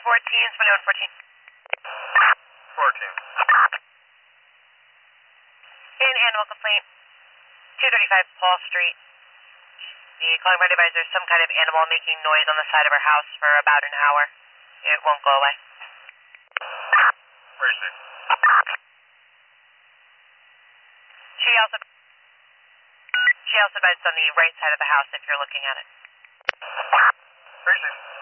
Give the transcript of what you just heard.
2114. 14. An animal complaint. 235 Paul Street. The calling party advisor, there's some kind of animal making noise on the side of our house for about an hour. It won't go away. Where is it? She also advised on the right side of the house if you're looking at it. Where is it?